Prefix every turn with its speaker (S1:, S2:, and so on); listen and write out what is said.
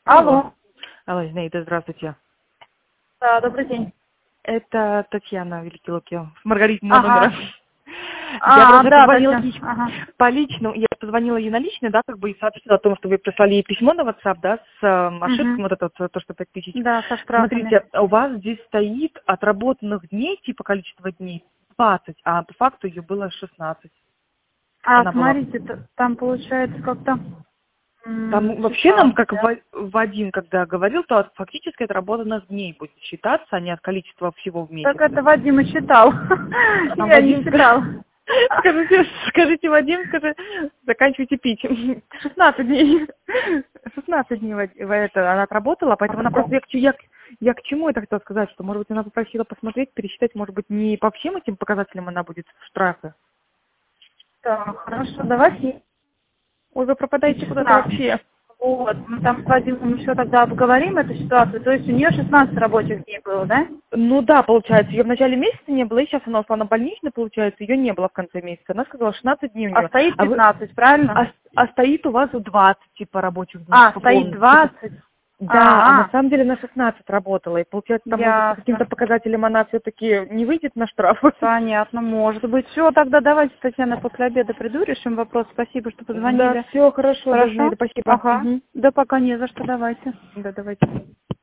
S1: Алло.
S2: Алло, Зинаида, здравствуйте.
S1: Да, добрый день.
S2: Это Татьяна Великий Луки, с Маргаритиного
S1: Ага.
S2: номера. Я просто
S1: Да,
S2: позвонила
S1: Татьяна. Ага.
S2: по личному, я позвонила ей на личный, да, как бы и сообщила о том, что вы прислали ей письмо на WhatsApp, да, с ошибками, вот это вот, то, что 5000.
S1: Да, со штрафами.
S2: Смотрите, у вас здесь стоит отработанных дней, типа количество дней, 20, а по факту ее было 16. Она была...
S1: Смотрите, там получается как-то...
S2: Там вообще нам, как Вадим, когда говорил, то фактически отработанных дней будет считаться, а не от количества всего в месяц.
S1: Так это Вадим и считал. Я не считал.
S2: Скажите, Вадим, заканчивайте пить. 16 дней. 16 дней она отработала, поэтому она просто... Я к чему это хотела сказать, что, может быть, она попросила посмотреть, пересчитать, может быть, не по всем этим показателям она будет в штрафе.
S1: Так, хорошо, давайте.
S2: Ой, вы пропадаете куда-то вообще.
S1: Вот, мы там с Вадимом еще тогда обговорим эту ситуацию. То есть у нее 16 рабочих дней было, да?
S2: Ну да, получается, ее в начале месяца не было, и сейчас она ушла на больничный, получается, ее не было в конце месяца. Она сказала 16 дней у нее.
S1: А стоит 15, правильно?
S2: А стоит у вас 20, типа, рабочих дней.
S1: Стоит 20?
S2: Да, а на самом деле на 16 работала, и получается, там может, по каким-то
S1: Ясно.
S2: показателям она все-таки не выйдет на штраф.
S1: Понятно, может быть. Все, тогда давайте, Татьяна, после обеда приду, решим вопрос. Спасибо, что позвонили.
S2: Да, все хорошо,
S1: Хорошо?
S2: спасибо.
S1: Ага. Да пока не за что, давайте.
S2: Да, давайте.